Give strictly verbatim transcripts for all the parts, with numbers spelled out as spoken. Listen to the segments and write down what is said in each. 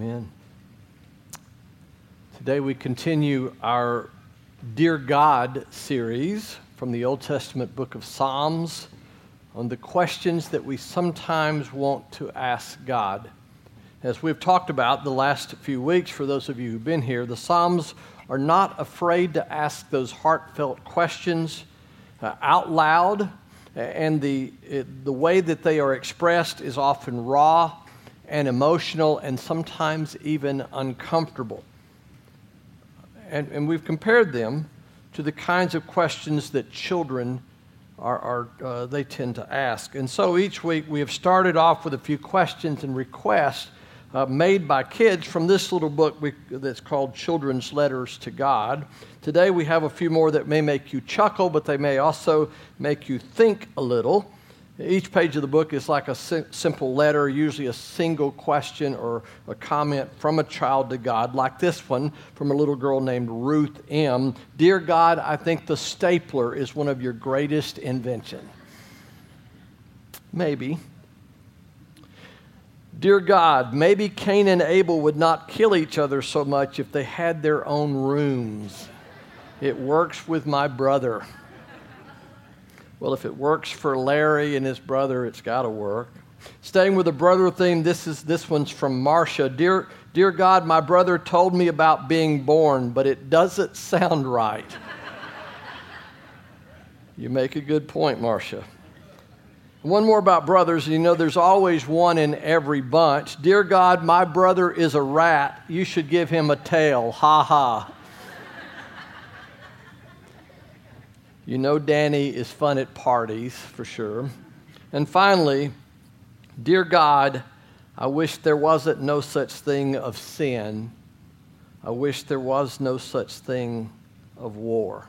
Amen. Today we continue our Dear God series from the Old Testament book of Psalms on the questions that we sometimes want to ask God. As we've talked about the last few weeks, for those of you who've been here, the Psalms are not afraid to ask those heartfelt questions uh, out loud, and the, it, the way that they are expressed is often raw and emotional and sometimes even uncomfortable. And, and we've compared them to the kinds of questions that children are, are uh, they tend to ask. And so each week we have started off with a few questions and requests uh, made by kids from this little book we, that's called Children's Letters to God. Today we have a few more that may make you chuckle, but they may also make you think a little. Each page of the book is like a si- simple letter, usually a single question or a comment from a child to God, like this one from a little girl named Ruth M. Dear God, I think the stapler is one of your greatest inventions. Maybe. Dear God, maybe Cain and Abel would not kill each other so much if they had their own rooms. It works with my brother. Well, if it works for Larry and his brother, it's got to work. Staying with the brother theme, this is this one's from Marcia. Dear, dear God, my brother told me about being born, but it doesn't sound right. You make a good point, Marcia. One more about brothers. You know, there's always one in every bunch. Dear God, my brother is a rat. You should give him a tail. Ha ha. You know Danny is fun at parties, for sure. And finally, dear God, I wish there wasn't no such thing of sin. I wish there was no such thing of war.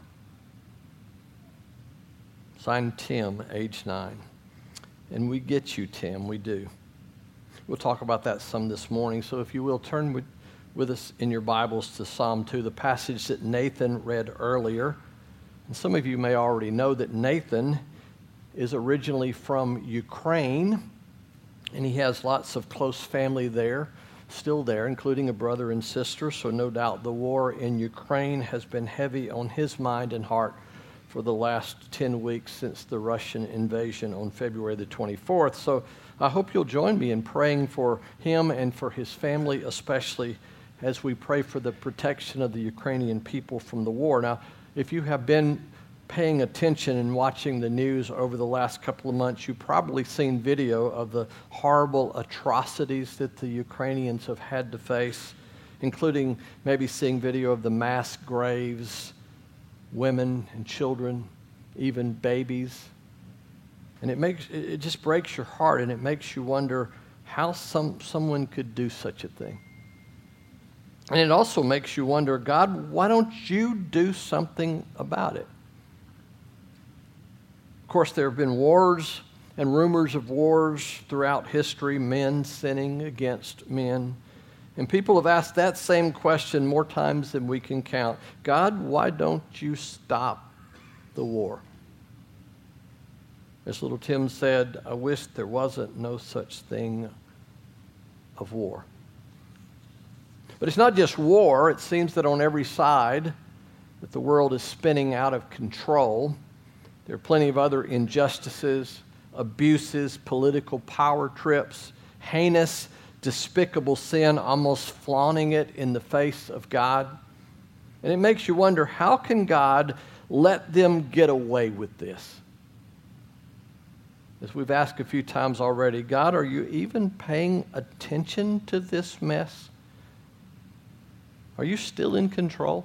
Signed Tim, age nine. And we get you, Tim, we do. We'll talk about that some this morning. So if you will, turn with, with us in your Bibles to Psalm two, the passage that Nathan read earlier. And some of you may already know that Nathan is originally from Ukraine, and he has lots of close family there, still there, including a brother and sister. So no doubt the war in Ukraine has been heavy on his mind and heart for the last ten weeks since the Russian invasion on February the twenty-fourth. So I hope you'll join me in praying for him and for his family, especially as we pray for the protection of the Ukrainian people from the war. Now, if you have been paying attention and watching the news over the last couple of months, you've probably seen video of the horrible atrocities that the Ukrainians have had to face, including maybe seeing video of the mass graves, women and children, even babies. And it makes it just breaks your heart, and it makes you wonder how some someone could do such a thing. And it also makes you wonder, God, why don't you do something about it? Of course, there have been wars and rumors of wars throughout history, men sinning against men. And people have asked that same question more times than we can count. God, why don't you stop the war? As little Tim said, I wish there wasn't no such thing of war. But it's not just war. It seems that on every side that the world is spinning out of control. There are plenty of other injustices, abuses, political power trips, heinous, despicable sin, almost flaunting it in the face of God. And it makes you wonder, how can God let them get away with this? As we've asked a few times already, God, are you even paying attention to this mess? Are you still in control?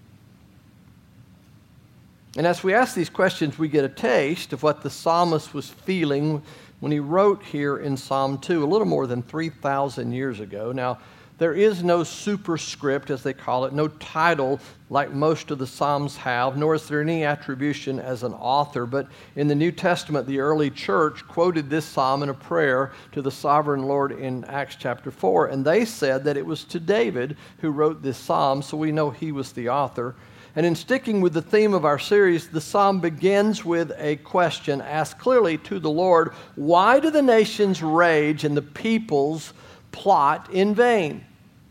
And as we ask these questions, we get a taste of what the psalmist was feeling when he wrote here in Psalm two, a little more than three thousand years ago. Now, there is no superscript, as they call it, no title like most of the Psalms have, nor is there any attribution as an author. But in the New Testament, the early church quoted this psalm in a prayer to the sovereign Lord in Acts chapter four, and they said that it was to David who wrote this psalm, so we know he was the author. And in sticking with the theme of our series, the psalm begins with a question asked clearly to the Lord: why do the nations rage and the peoples plot in vain?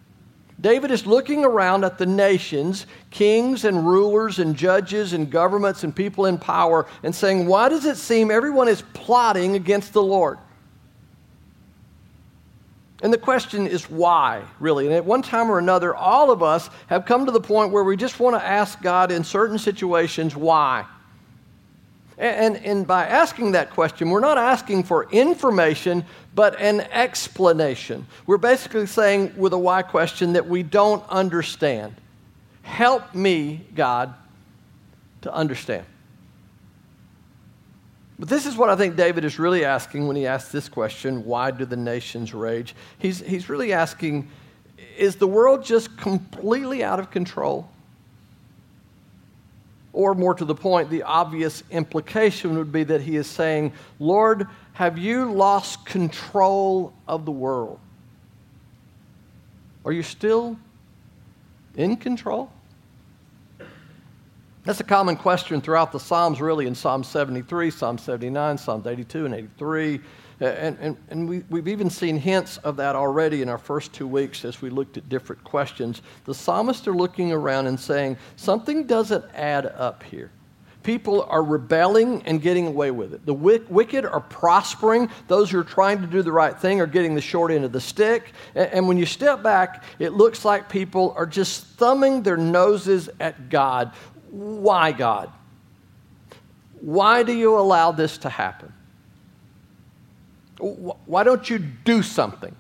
David is looking around at the nations, kings and rulers and judges and governments and people in power, and saying, why does it seem everyone is plotting against the Lord? And the question is why, really? And at one time or another, all of us have come to the point where we just want to ask God in certain situations, why? And, and by asking that question, we're not asking for information, but an explanation. We're basically saying with a why question that we don't understand. Help me, God, to understand. But this is what I think David is really asking when he asks this question, why do the nations rage? He's, he's really asking, is the world just completely out of control? Or more to the point, the obvious implication would be that he is saying, Lord, have you lost control of the world? Are you still in control? That's a common question throughout the Psalms, really, in Psalm seventy-three, Psalm seventy-nine, Psalms eighty-two and eighty-three. And, and, and we, we've even seen hints of that already in our first two weeks as we looked at different questions. The psalmists are looking around and saying, something doesn't add up here. People are rebelling and getting away with it. The wicked are prospering. Those who are trying to do the right thing are getting the short end of the stick. And, and when you step back, it looks like people are just thumbing their noses at God. Why, God? Why do you allow this to happen? Why don't you do something?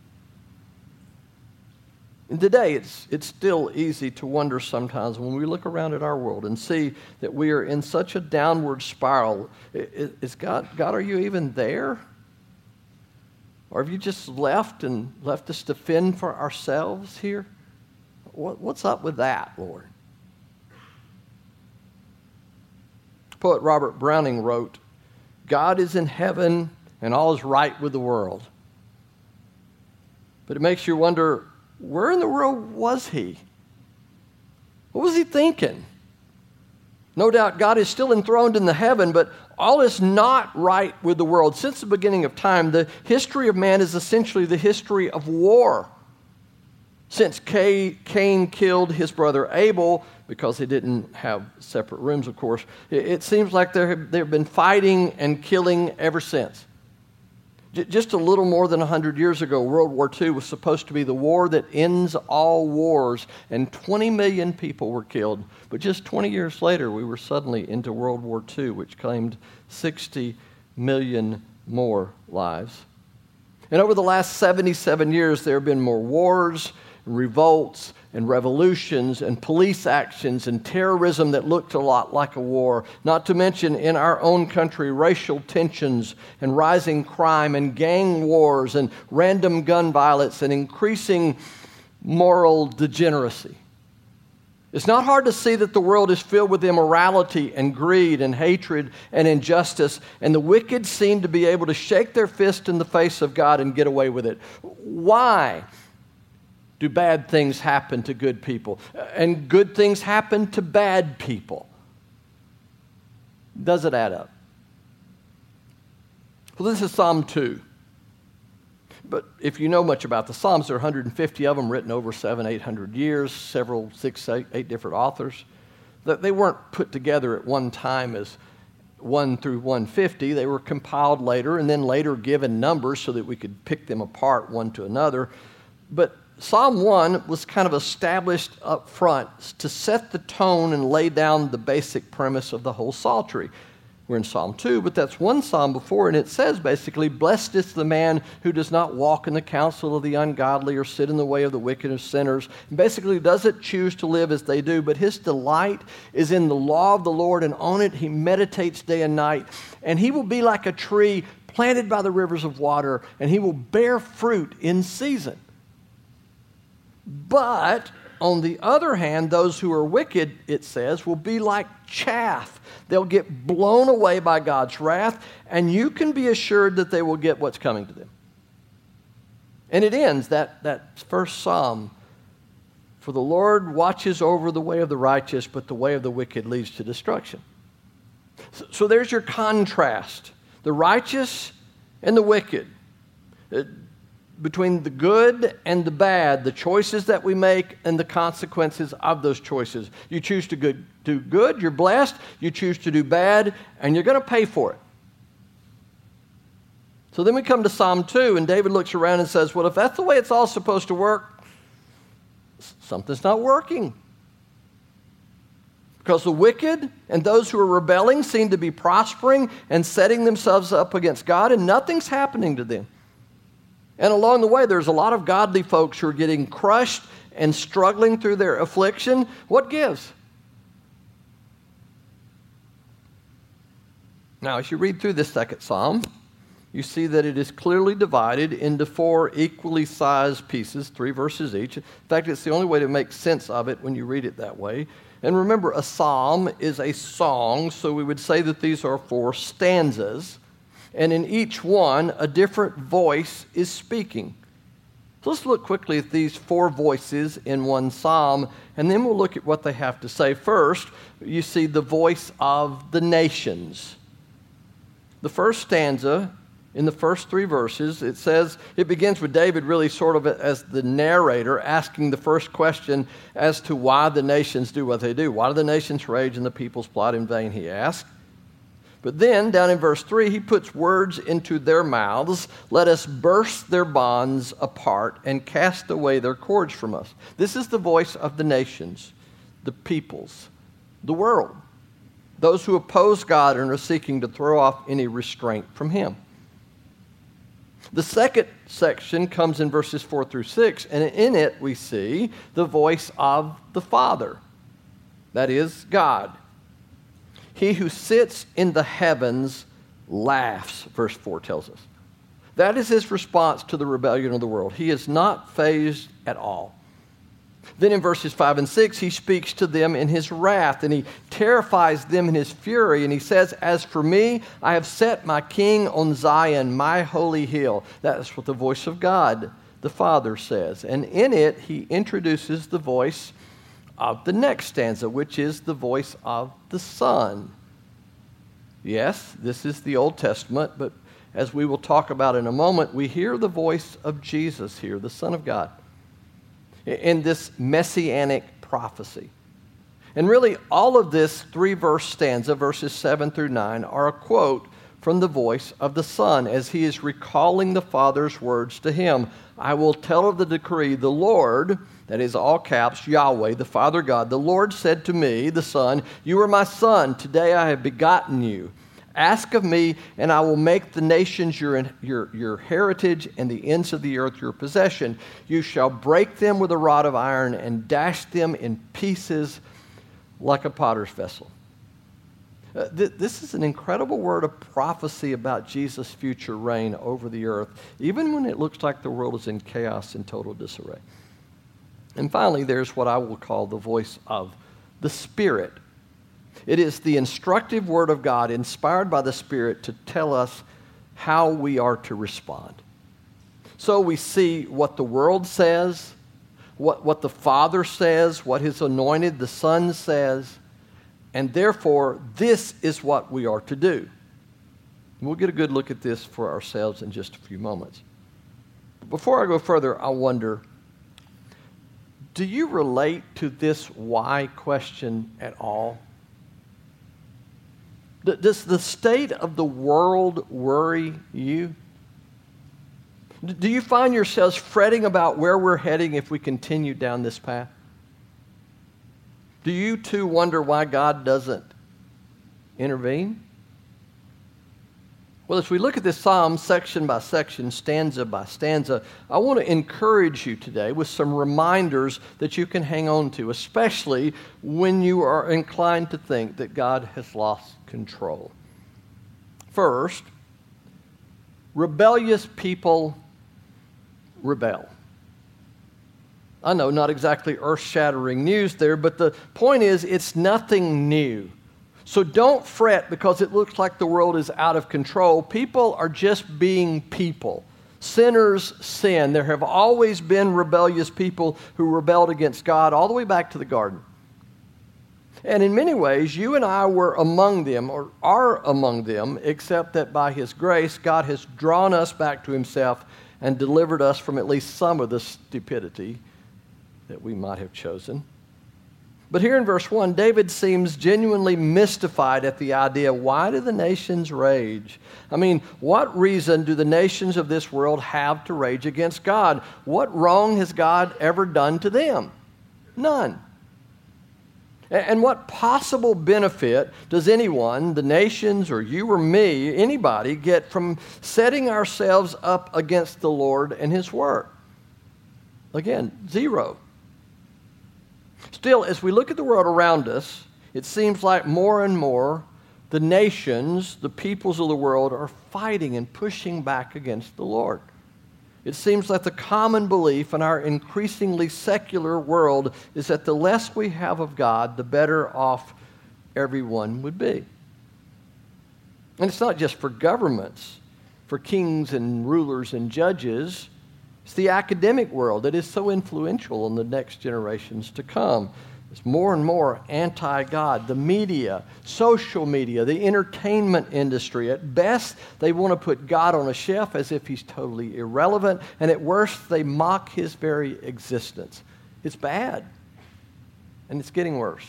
And today, it's, it's still easy to wonder sometimes when we look around at our world and see that we are in such a downward spiral. Is God, God, are you even there? Or have you just left and left us to fend for ourselves here? What, what's up with that, Lord? Poet Robert Browning wrote, God is in heaven and all is right with the world. But it makes you wonder, where in the world was he? What was he thinking? No doubt God is still enthroned in the heaven, but all is not right with the world. Since the beginning of time, the history of man is essentially the history of war. Since Cain killed his brother Abel, because they didn't have separate rooms, of course, it seems like there have, there have been fighting and killing ever since. Just a little more than one hundred years ago, World War Two was supposed to be the war that ends all wars, and twenty million people were killed. But just twenty years later, we were suddenly into World War Two, which claimed sixty million more lives. And over the last seventy-seven years, there have been more wars, revolts, and revolutions, and police actions, and terrorism that looked a lot like a war. Not to mention, in our own country, racial tensions, and rising crime, and gang wars, and random gun violence, and increasing moral degeneracy. It's not hard to see that the world is filled with immorality and greed and hatred and injustice, and the wicked seem to be able to shake their fist in the face of God and get away with it. Why do bad things happen to good people, and good things happen to bad people? Does it add up? Well, this is Psalm two. But if you know much about the Psalms, there are one hundred fifty of them written over seven, eight hundred years, several, six, eight, eight different authors. They weren't put together at one time as one through one hundred fifty. They were compiled later and then later given numbers so that we could pick them apart one to another. But Psalm one was kind of established up front to set the tone and lay down the basic premise of the whole psaltery. We're in Psalm two, but that's one psalm before, and it says basically, blessed is the man who does not walk in the counsel of the ungodly or sit in the way of the wicked or sinners. And basically doesn't choose to live as they do, but his delight is in the law of the Lord, and on it he meditates day and night. And he will be like a tree planted by the rivers of water, and he will bear fruit in season. But on the other hand, those who are wicked, it says, will be like chaff. They'll get blown away by God's wrath, and you can be assured that they will get what's coming to them. And it ends, that, that first psalm, for the Lord watches over the way of the righteous, but the way of the wicked leads to destruction. So, so there's your contrast, the righteous and the wicked. between the good and the bad, the choices that we make and the consequences of those choices. You choose to good, do good, you're blessed. You choose to do bad, and you're going to pay for it. So then we come to Psalm two, and David looks around and says, well, if that's the way it's all supposed to work, something's not working. Because the wicked and those who are rebelling seem to be prospering and setting themselves up against God, and nothing's happening to them. And along the way, there's a lot of godly folks who are getting crushed and struggling through their affliction. What gives? Now, as you read through this second psalm, you see that it is clearly divided into four equally sized pieces, three verses each. In fact, it's the only way to make sense of it when you read it that way. And remember, a psalm is a song, so we would say that these are four stanzas. And in each one, a different voice is speaking. So let's look quickly at these four voices in one psalm, and then we'll look at what they have to say. First, you see the voice of the nations. The first stanza, in the first three verses, it says, it begins with David really sort of as the narrator asking the first question as to why the nations do what they do. Why do the nations rage and the peoples plot in vain, he asks. But then, down in verse three, he puts words into their mouths. Let us burst their bonds apart and cast away their cords from us. This is the voice of the nations, the peoples, the world, those who oppose God and are seeking to throw off any restraint from him. The second section comes in verses four through six, and in it we see the voice of the Father, that is, God. He who sits in the heavens laughs, verse four tells us. That is his response to the rebellion of the world. He is not fazed at all. Then in verses five and six, he speaks to them in his wrath, and he terrifies them in his fury, and he says, as for me, I have set my king on Zion, my holy hill. That is what the voice of God, the Father, says. And in it, he introduces the voice of the next stanza, which is the voice of the Son. Yes, this is the Old Testament, but as we will talk about in a moment, we hear the voice of Jesus here, the Son of God, in this messianic prophecy. And really, all of this three-verse stanza, verses seven through nine, are a quote from the voice of the Son as he is recalling the Father's words to him. I will tell of the decree, the Lord, that is all caps, Yahweh, the Father God, the Lord said to me, the Son, you are my Son, today I have begotten you. Ask of me, and I will make the nations your, your, your heritage and the ends of the earth your possession. You shall break them with a rod of iron and dash them in pieces like a potter's vessel. Uh, th- this is an incredible word of prophecy about Jesus' future reign over the earth, even when it looks like the world is in chaos and total disarray. And finally, there's what I will call the voice of the Spirit. It is the instructive word of God inspired by the Spirit to tell us how we are to respond. So we see what the world says, what, what the Father says, what his anointed, the Son, says, and therefore this is what we are to do. We'll get a good look at this for ourselves in just a few moments. Before I go further, I wonder, do you relate to this why question at all? Does the state of the world worry you? Do you find yourselves fretting about where we're heading if we continue down this path? Do you too wonder why God doesn't intervene? Well, as we look at this psalm section by section, stanza by stanza, I want to encourage you today with some reminders that you can hang on to, especially when you are inclined to think that God has lost control. First, rebellious people rebel. I know, not exactly earth-shattering news there, but the point is, it's nothing new. So don't fret because it looks like the world is out of control. People are just being people. Sinners sin. There have always been rebellious people who rebelled against God all the way back to the garden. And in many ways, you and I were among them, or are among them, except that by his grace, God has drawn us back to himself and delivered us from at least some of the stupidity that we might have chosen. But here in verse one, David seems genuinely mystified at the idea, why do the nations rage? I mean, what reason do the nations of this world have to rage against God? What wrong has God ever done to them? None. And what possible benefit does anyone, the nations or you or me, anybody, get from setting ourselves up against the Lord and His work? Again, zero. Still, as we look at the world around us, it seems like more and more the nations, the peoples of the world, are fighting and pushing back against the Lord. It seems like the common belief in our increasingly secular world is that the less we have of God, the better off everyone would be. And it's not just for governments, for kings and rulers and judges. It's the academic world that is so influential in the next generations to come. It's more and more anti-God. The media, social media, the entertainment industry. At best, they want to put God on a shelf as if He's totally irrelevant. And at worst, they mock His very existence. It's bad. And it's getting worse.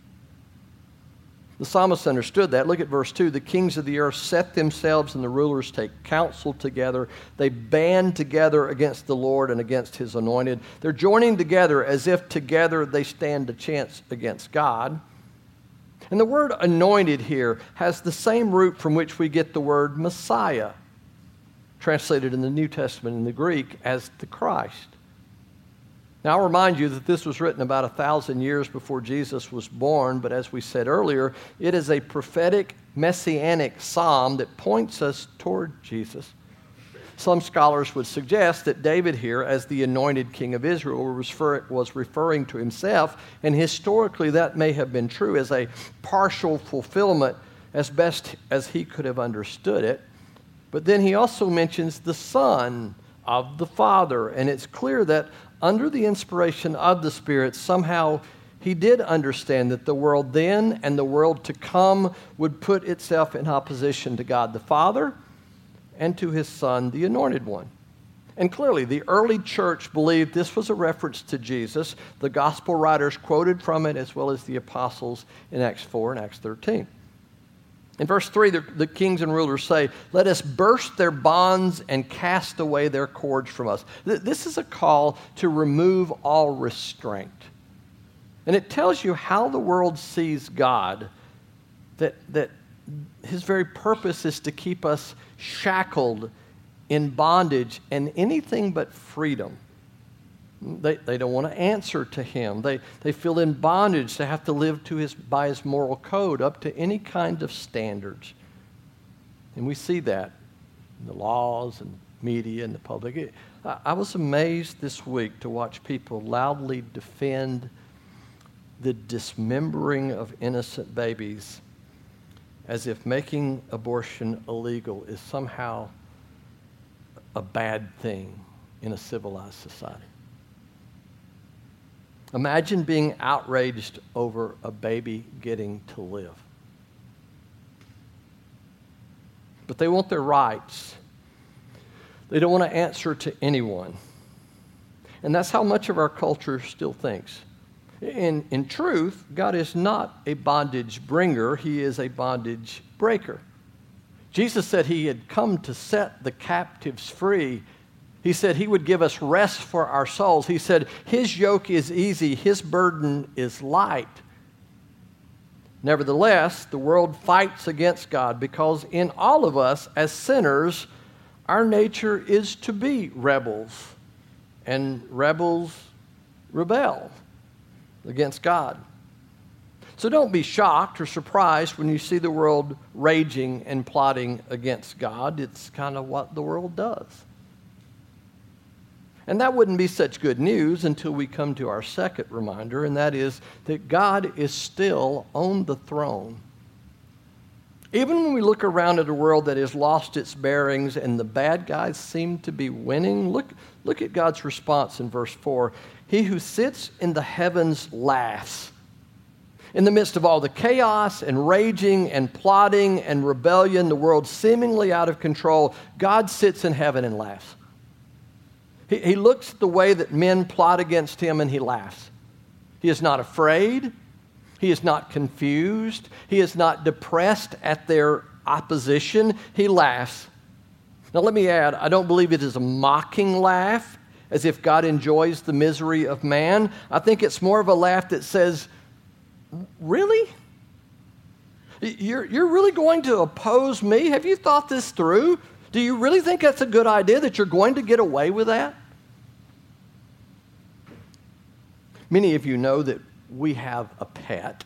The psalmist understood that. Look at verse two. The kings of the earth set themselves and the rulers take counsel together. They band together against the Lord and against His anointed. They're joining together as if together they stand a chance against God. And the word anointed here has the same root from which we get the word Messiah, translated in the New Testament in the Greek as the Christ. Now, I'll remind you that this was written about a thousand years before Jesus was born, but as we said earlier, it is a prophetic, messianic psalm that points us toward Jesus. Some scholars would suggest that David here, as the anointed king of Israel, was referring to himself, and historically that may have been true as a partial fulfillment as best as he could have understood it. But then he also mentions the Son of the Father, and it's clear that under the inspiration of the Spirit, somehow he did understand that the world then and the world to come would put itself in opposition to God the Father and to His Son, the Anointed One. And clearly, the early church believed this was a reference to Jesus. The gospel writers quoted from it, as well as the apostles in Acts four and Acts thirteen. In verse three, the, the kings and rulers say, let us burst their bonds and cast away their cords from us. Th- this is a call to remove all restraint. And it tells you how the world sees God, that, that His very purpose is to keep us shackled in bondage and anything but freedom. They, they don't want to answer to Him. They, they feel in bondage to have to live to his, by His moral code up to any kind of standards. And we see that in the laws and media and the public. It, I, I was amazed this week to watch people loudly defend the dismembering of innocent babies as if making abortion illegal is somehow a bad thing in a civilized society. Imagine being outraged over a baby getting to live. But they want their rights. They don't want to answer to anyone. And that's how much of our culture still thinks. In, in truth, God is not a bondage bringer. He is a bondage breaker. Jesus said He had come to set the captives free. He said He would give us rest for our souls. He said His yoke is easy, His burden is light. Nevertheless, the world fights against God because in all of us as sinners, our nature is to be rebels, and rebels rebel against God. So don't be shocked or surprised when you see the world raging and plotting against God. It's kind of what the world does. And that wouldn't be such good news until we come to our second reminder, and that is that God is still on the throne. Even when we look around at a world that has lost its bearings and the bad guys seem to be winning, look, look at God's response in verse four. He who sits in the heavens laughs. In the midst of all the chaos and raging and plotting and rebellion, the world seemingly out of control, God sits in heaven and laughs. He, he looks at the way that men plot against him and he laughs. He is not afraid. He is not confused. He is not depressed at their opposition. He laughs. Now let me add, I don't believe it is a mocking laugh, as if God enjoys the misery of man. I think it's more of a laugh that says, really? You're, you're really going to oppose me? Have you thought this through? Do you really think that's a good idea, that you're going to get away with that? Many of you know that we have a pet,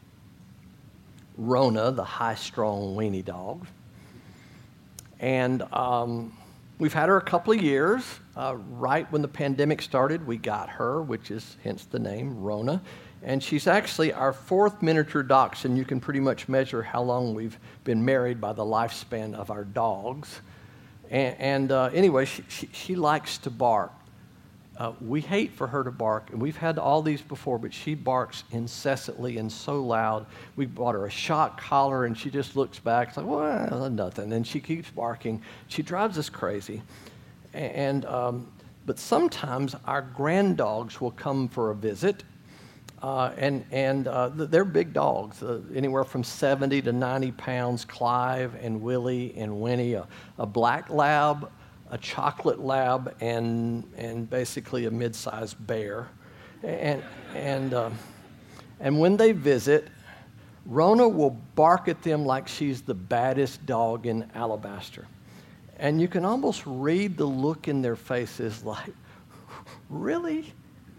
Rona, the high-strung weenie dog. And um, we've had her a couple of years. Uh, right when the pandemic started, we got her, which is hence the name, Rona. And she's actually our fourth miniature dachshund. You can pretty much measure how long we've been married by the lifespan of our dogs. And, and uh, anyway, she, she, she likes to bark. Uh, we hate for her to bark, and we've had all these before, but she barks incessantly and so loud. We bought her a shock collar, and she just looks back. It's like, well, nothing. And she keeps barking. She drives us crazy. And um, but sometimes our grand dogs will come for a visit, uh, and and uh, they're big dogs, uh, anywhere from seventy to ninety pounds. Clive and Willie and Winnie, a, a black lab, a chocolate lab, and and basically a mid-sized bear. And and uh, and when they visit, Rona will bark at them like she's the baddest dog in Alabaster. And you can almost read the look in their faces like, really?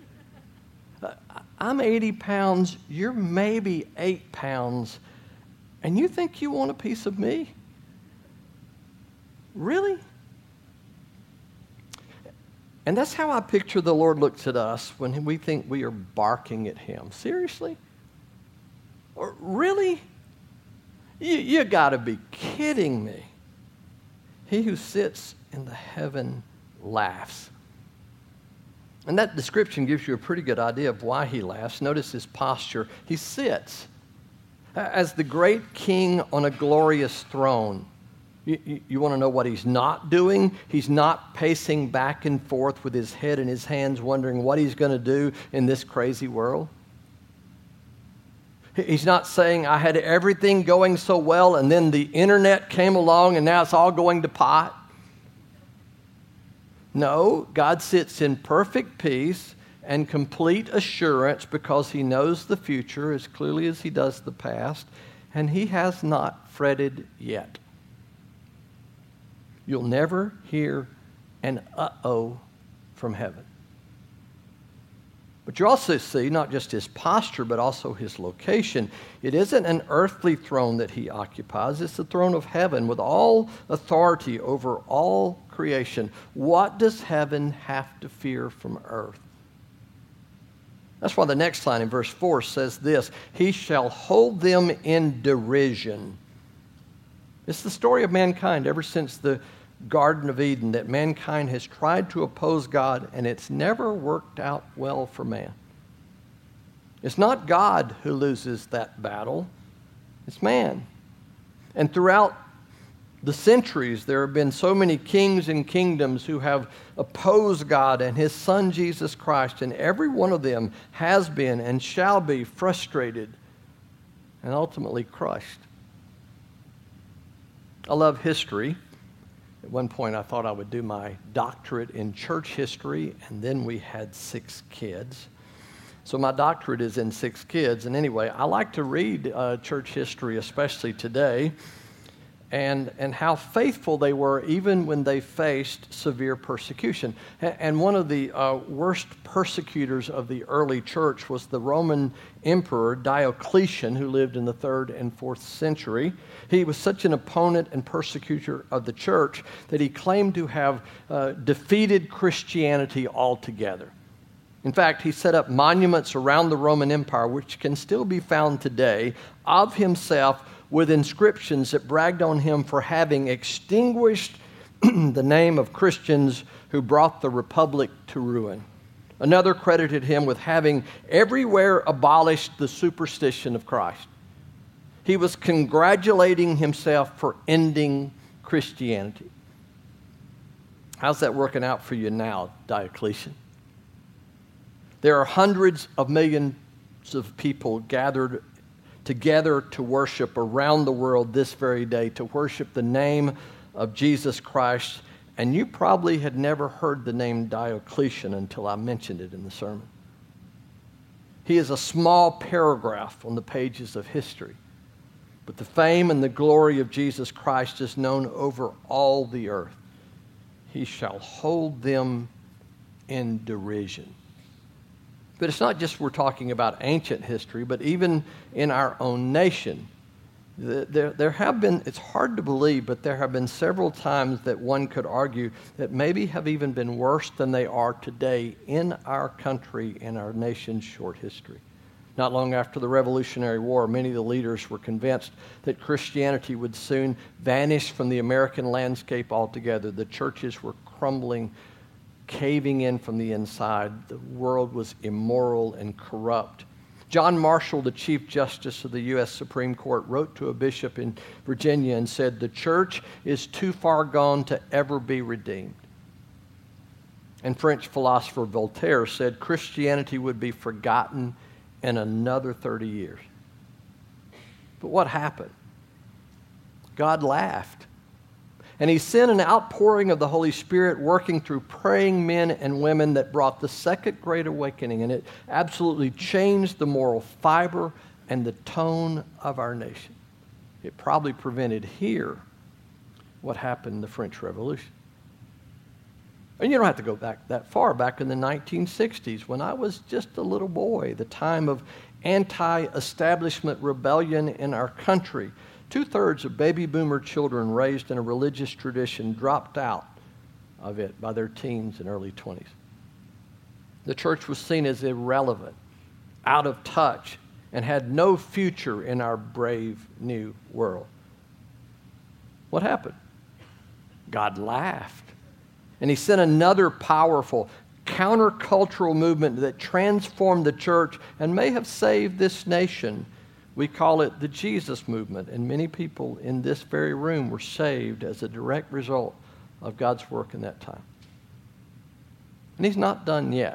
I'm eighty pounds, you're maybe eight pounds, and you think you want a piece of me? Really? And that's how I picture the Lord looks at us when we think we are barking at him. Seriously? Or really? You, you got to be kidding me. He who sits in the heaven laughs. And that description gives you a pretty good idea of why he laughs. Notice his posture. He sits as the great king on a glorious throne. You, you, you want to know what he's not doing? He's not pacing back and forth with his head in his hands, wondering what he's going to do in this crazy world. He's not saying, I had everything going so well, and then the internet came along, and now it's all going to pot. No, God sits in perfect peace and complete assurance because he knows the future as clearly as he does the past, and he has not fretted yet. You'll never hear an uh-oh from heaven. But you also see not just his posture, but also his location. It isn't an earthly throne that he occupies. It's the throne of heaven with all authority over all creation. What does heaven have to fear from earth? That's why the next line in verse four says this, he shall hold them in derision. It's the story of mankind ever since the Garden of Eden, that mankind has tried to oppose God, and it's never worked out well for man. It's not God who loses that battle, it's man. And throughout the centuries, there have been so many kings and kingdoms who have opposed God and his Son Jesus Christ, and every one of them has been and shall be frustrated and ultimately crushed. I love history. At one point, I thought I would do my doctorate in church history, and then we had six kids. So my doctorate is in six kids. And anyway, I like to read uh, church history, especially today, and, and how faithful they were even when they faced severe persecution. And one of the uh, worst persecutors of the early church was the Roman Emperor Diocletian, who lived in the third and fourth century. He was such an opponent and persecutor of the church that he claimed to have uh, defeated Christianity altogether. In fact, he set up monuments around the Roman Empire, which can still be found today, of himself with inscriptions that bragged on him for having extinguished the name of Christians who brought the republic to ruin. Another credited him with having everywhere abolished the superstition of Christ. He was congratulating himself for ending Christianity. How's that working out for you now, Diocletian? There are hundreds of millions of people gathered together to worship around the world this very day, to worship the name of Jesus Christ. And you probably had never heard the name Diocletian until I mentioned it in the sermon. He is a small paragraph on the pages of history. But the fame and the glory of Jesus Christ is known over all the earth. He shall hold them in derision. But it's not just we're talking about ancient history, but even in our own nation. There, there have been, it's hard to believe, but there have been several times that one could argue that maybe have even been worse than they are today in our country, in our nation's short history. Not long after the Revolutionary War, many of the leaders were convinced that Christianity would soon vanish from the American landscape altogether. The churches were crumbling, caving in from the inside. The world was immoral and corrupt. John Marshall, the Chief Justice of the U S Supreme Court, wrote to a bishop in Virginia and said, "The church is too far gone to ever be redeemed." And French philosopher Voltaire said Christianity would be forgotten in another thirty years. But what happened? God laughed. And he sent an outpouring of the Holy Spirit working through praying men and women that brought the Second Great Awakening, and it absolutely changed the moral fiber and the tone of our nation. It probably prevented here what happened in the French Revolution. And you don't have to go back that far, back in the nineteen sixties, when I was just a little boy, the time of anti-establishment rebellion in our country. Two-thirds of baby boomer children raised in a religious tradition dropped out of it by their teens and early twenties. The church was seen as irrelevant, out of touch, and had no future in our brave new world. What happened? God laughed. And he sent another powerful countercultural movement that transformed the church and may have saved this nation. We call it the Jesus movement, and many people in this very room were saved as a direct result of God's work in that time. And he's not done yet.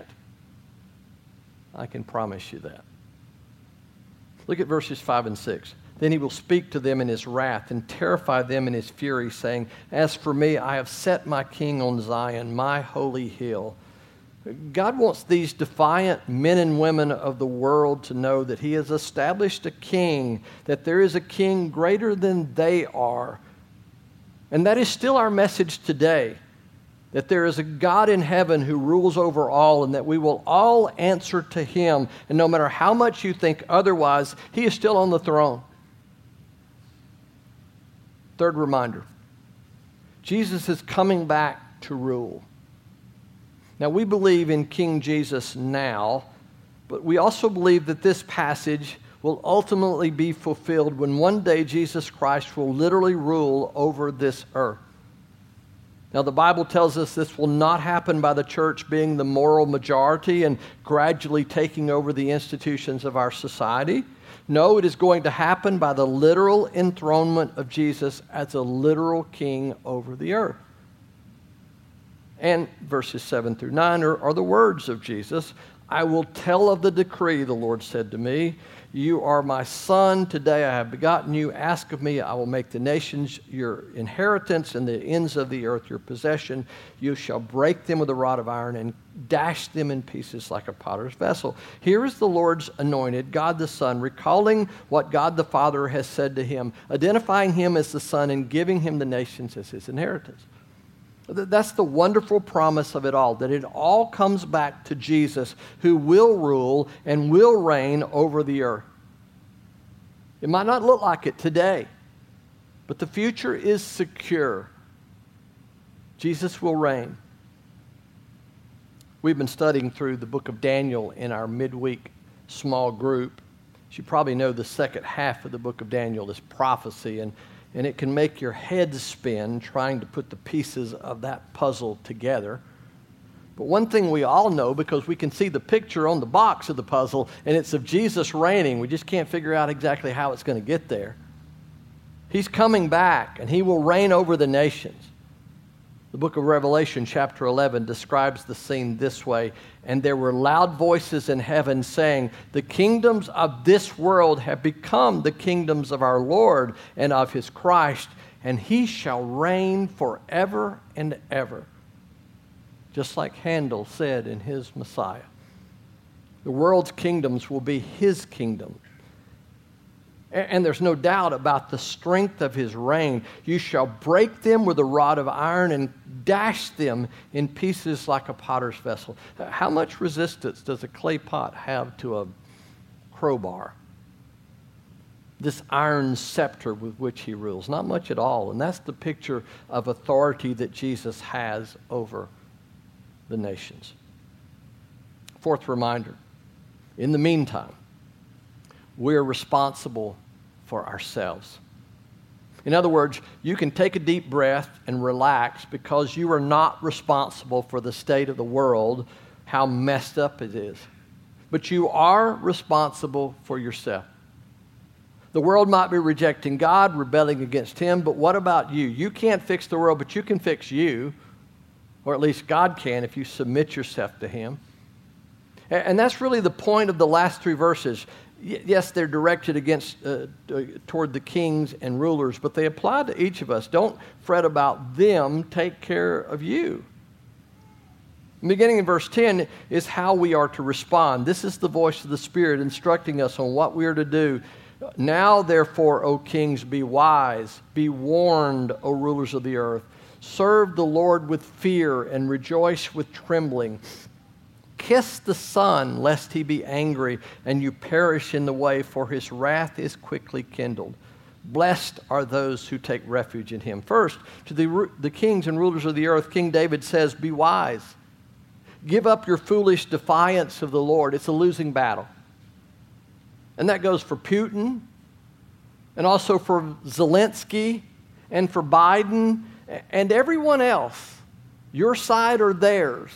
I can promise you that. Look at verses five and six. Then he will speak to them in his wrath and terrify them in his fury, saying, "As for me, I have set my king on Zion, my holy hill." God wants these defiant men and women of the world to know that he has established a king, that there is a king greater than they are. And that is still our message today, that there is a God in heaven who rules over all and that we will all answer to him. And no matter how much you think otherwise, he is still on the throne. Third reminder, Jesus is coming back to rule. Now, we believe in King Jesus now, but we also believe that this passage will ultimately be fulfilled when one day Jesus Christ will literally rule over this earth. Now, the Bible tells us this will not happen by the church being the moral majority and gradually taking over the institutions of our society. No, it is going to happen by the literal enthronement of Jesus as a literal king over the earth. And verses seven through nine are, are the words of Jesus. "I will tell of the decree, the Lord said to me. You are my son. Today I have begotten you. Ask of me. I will make the nations your inheritance and the ends of the earth your possession. You shall break them with a rod of iron and dash them in pieces like a potter's vessel." Here is the Lord's anointed, God the Son, recalling what God the Father has said to him, identifying him as the Son and giving him the nations as his inheritance. That's the wonderful promise of it all, that it all comes back to Jesus, who will rule and will reign over the earth. It might not look like it today, but the future is secure. Jesus will reign. We've been studying through the book of Daniel in our midweek small group. As you probably know, the second half of the book of Daniel is prophecy, and And it can make your head spin trying to put the pieces of that puzzle together. But one thing we all know, because we can see the picture on the box of the puzzle, and it's of Jesus reigning. We just can't figure out exactly how it's going to get there. He's coming back, and he will reign over the nations. The book of Revelation, chapter eleven, describes the scene this way. And there were loud voices in heaven saying, the kingdoms of this world have become the kingdoms of our Lord and of his Christ, and he shall reign forever and ever. Just like Handel said in his Messiah. The world's kingdoms will be his kingdom. And there's no doubt about the strength of his reign. You shall break them with a rod of iron and dash them in pieces like a potter's vessel. How much resistance does a clay pot have to a crowbar? This iron scepter with which he rules. Not much at all. And that's the picture of authority that Jesus has over the nations. Fourth reminder. In the meantime, we're responsible for ourselves. In other words, you can take a deep breath and relax because you are not responsible for the state of the world, how messed up it is. But you are responsible for yourself. The world might be rejecting God, rebelling against him, but what about you? You can't fix the world, but you can fix you, or at least God can if you submit yourself to him. And that's really the point of the last three verses. Yes, they're directed against uh, toward the kings and rulers, but they apply to each of us. Don't fret about them. Take care of you. Beginning in verse ten is how we are to respond. This is the voice of the Spirit instructing us on what we are to do. Now, therefore, O kings, be wise. Be warned, O rulers of the earth. Serve the Lord with fear and rejoice with trembling. Kiss the Son, lest he be angry and you perish in the way, for his wrath is quickly kindled. Blessed are those who take refuge in him. First, to the, the kings and rulers of the earth, King David says, be wise. Give up your foolish defiance of the Lord. It's a losing battle. And that goes for Putin, and also for Zelensky, and for Biden, and everyone else. Your side or theirs.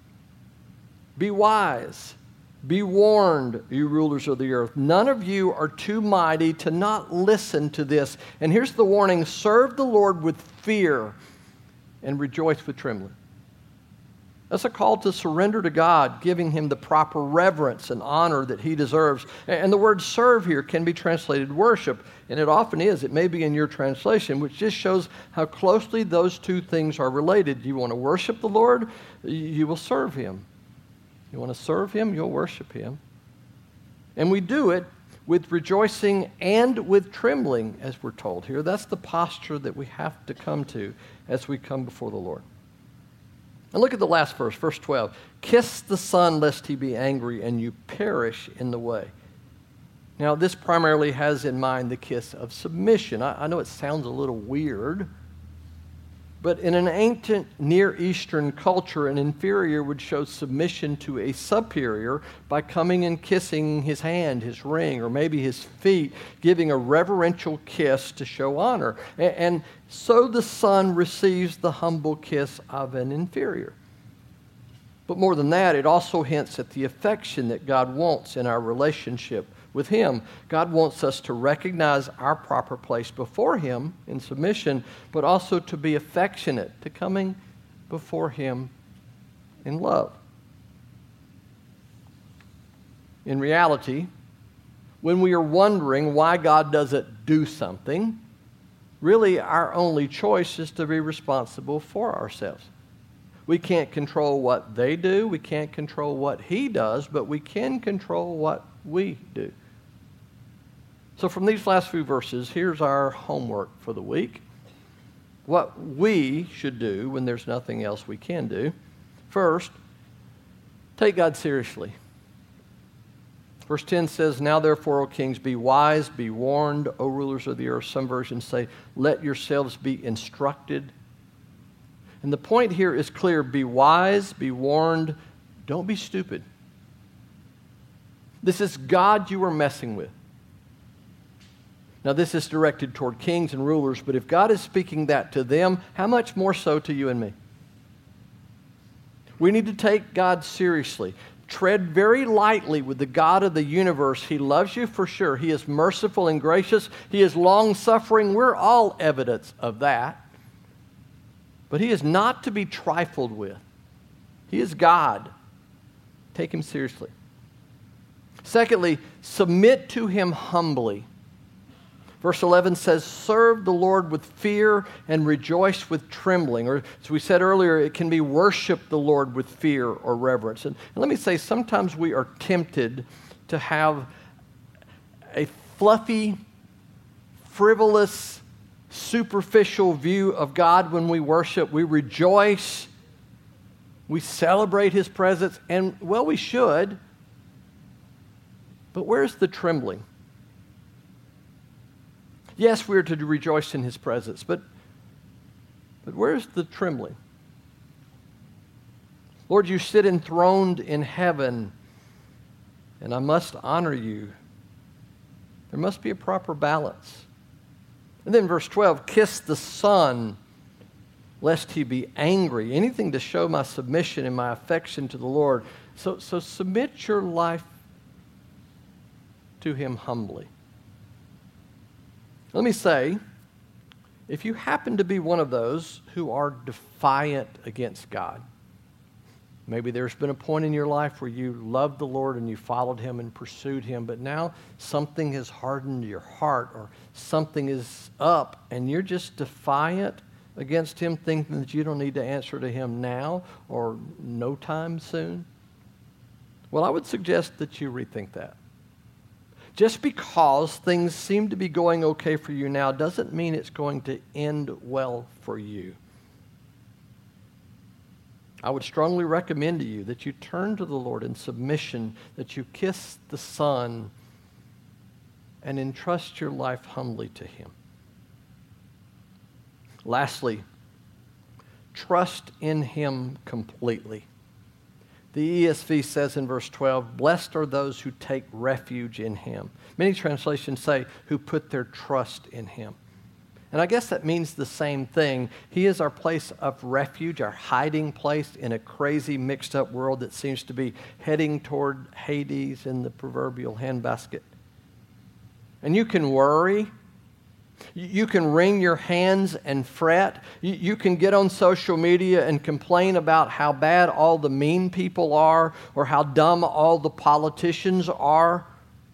Be wise. Be warned, you rulers of the earth. None of you are too mighty to not listen to this. And here's the warning. Serve the Lord with fear and rejoice with trembling. That's a call to surrender to God, giving him the proper reverence and honor that he deserves. And the word serve here can be translated worship, and it often is. It may be in your translation, which just shows how closely those two things are related. You want to worship the Lord, you will serve him. You want to serve him, you'll worship him. And we do it with rejoicing and with trembling, as we're told here. That's the posture that we have to come to as we come before the Lord. And look at the last verse, verse twelve. Kiss the Son, lest he be angry and you perish in the way. Now, this primarily has in mind the kiss of submission. I, I know it sounds a little weird, but in an ancient Near Eastern culture, an inferior would show submission to a superior by coming and kissing his hand, his ring, or maybe his feet, giving a reverential kiss to show honor. And, and so the Son receives the humble kiss of an inferior. But more than that, it also hints at the affection that God wants in our relationship with him. God wants us to recognize our proper place before him in submission, but also to be affectionate, to coming before him in love. In reality, when we are wondering why God doesn't do something, really our only choice is to be responsible for ourselves. We can't control what they do, we can't control what he does, but we can control what we do. So from these last few verses, here's our homework for the week. What we should do when there's nothing else we can do. First, take God seriously. Verse ten says, now therefore, O kings, be wise, be warned, O rulers of the earth. Some versions say, let yourselves be instructed. And the point here is clear. Be wise, be warned, don't be stupid. This is God you are messing with. Now, this is directed toward kings and rulers, but if God is speaking that to them, how much more so to you and me? We need to take God seriously. Tread very lightly with the God of the universe. He loves you for sure. He is merciful and gracious. He is long-suffering. We're all evidence of that. But he is not to be trifled with. He is God. Take him seriously. Secondly, submit to him humbly. Verse eleven says, serve the Lord with fear and rejoice with trembling. Or as we said earlier, it can be worship the Lord with fear or reverence. And, and let me say, sometimes we are tempted to have a fluffy, frivolous, superficial view of God when we worship. We rejoice. We celebrate his presence. And, well, we should. But where's the trembling? Yes, we are to rejoice in his presence, but, but where's the trembling? Lord, you sit enthroned in heaven, and I must honor you. There must be a proper balance. And then verse twelve, kiss the Son, lest he be angry. Anything to show my submission and my affection to the Lord. So, so submit your life to him humbly. Let me say, if you happen to be one of those who are defiant against God, maybe there's been a point in your life where you loved the Lord and you followed him and pursued him, but now something has hardened your heart or something is up and you're just defiant against him, thinking that you don't need to answer to him now or no time soon. Well, I would suggest that you rethink that. Just because things seem to be going okay for you now doesn't mean it's going to end well for you. I would strongly recommend to you that you turn to the Lord in submission, that you kiss the Son, and entrust your life humbly to him. Lastly, trust in him completely. The E S V says in verse twelve, blessed are those who take refuge in him. Many translations say, who put their trust in him. And I guess that means the same thing. He is our place of refuge, our hiding place in a crazy, mixed-up world that seems to be heading toward Hades in the proverbial handbasket. And you can worry. You can wring your hands and fret. You can get on social media and complain about how bad all the mean people are or how dumb all the politicians are.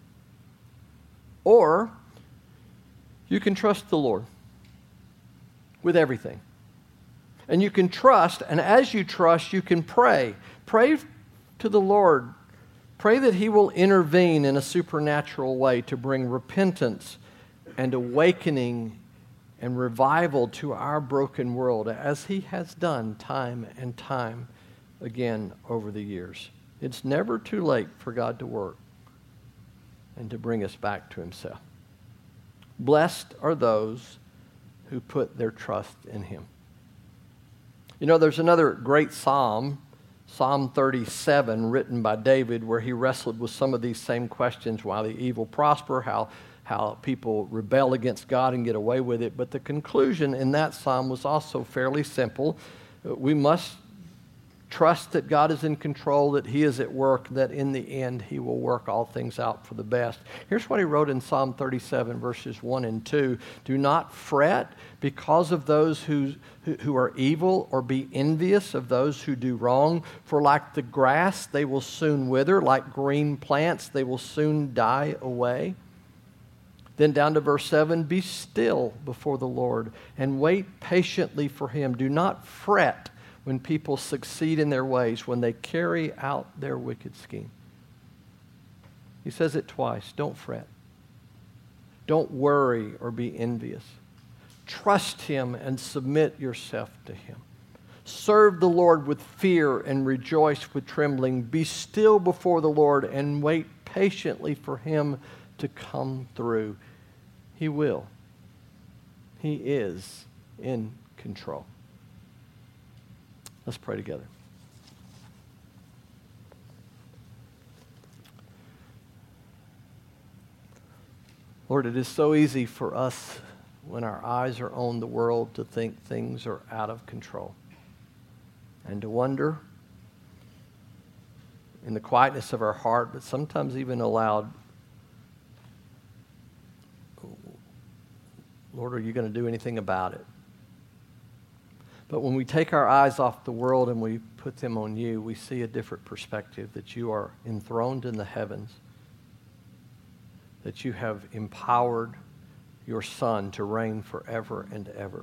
Or you can trust the Lord with everything. And you can trust, and as you trust, you can pray. Pray to the Lord. Pray that he will intervene in a supernatural way to bring repentance and awakening and revival to our broken world, as he has done time and time again over the years. It's never too late for God to work and to bring us back to himself. Blessed are those who put their trust in him. You know, there's another great psalm, Psalm thirty-seven, written by David, where he wrestled with some of these same questions. Why the evil prosper, how how people rebel against God and get away with it. But the conclusion in that psalm was also fairly simple. We must trust that God is in control, that he is at work, that in the end he will work all things out for the best. Here's what he wrote in Psalm thirty-seven, verses one and two. Do not fret because of those who, who, who are evil, or be envious of those who do wrong. For like the grass, they will soon wither. Like green plants, they will soon die away. Then down to verse seven, be still before the Lord and wait patiently for him. Do not fret when people succeed in their ways, when they carry out their wicked scheme. He says it twice. Don't fret. Don't worry or be envious. Trust him and submit yourself to him. Serve the Lord with fear and rejoice with trembling. Be still before the Lord and wait patiently for him to come through. He will. He is in control. Let's pray together. Lord, it is so easy for us when our eyes are on the world to think things are out of control and to wonder in the quietness of our heart, but sometimes even aloud, Lord, are you going to do anything about it? But when we take our eyes off the world and we put them on you, we see a different perspective, that you are enthroned in the heavens, that you have empowered your Son to reign forever and ever,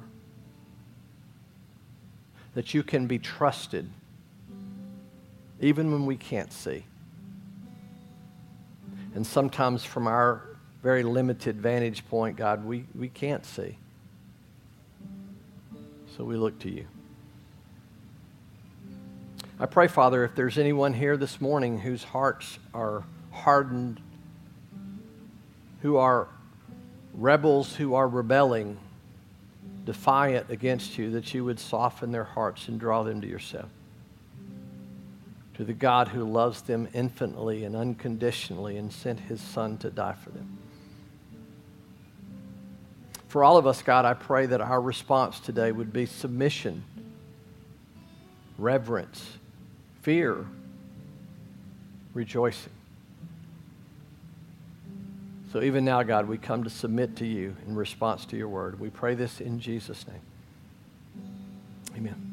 that you can be trusted even when we can't see. And sometimes from our very limited vantage point, God, we, we can't see. So we look to you. I pray, Father, if there's anyone here this morning whose hearts are hardened, who are rebels, who are rebelling, defiant against you, that you would soften their hearts and draw them to yourself, to the God who loves them infinitely and unconditionally and sent his Son to die for them. For all of us, God, I pray that our response today would be submission, reverence, fear, rejoicing. So even now, God, we come to submit to you in response to your word. We pray this in Jesus' name. Amen.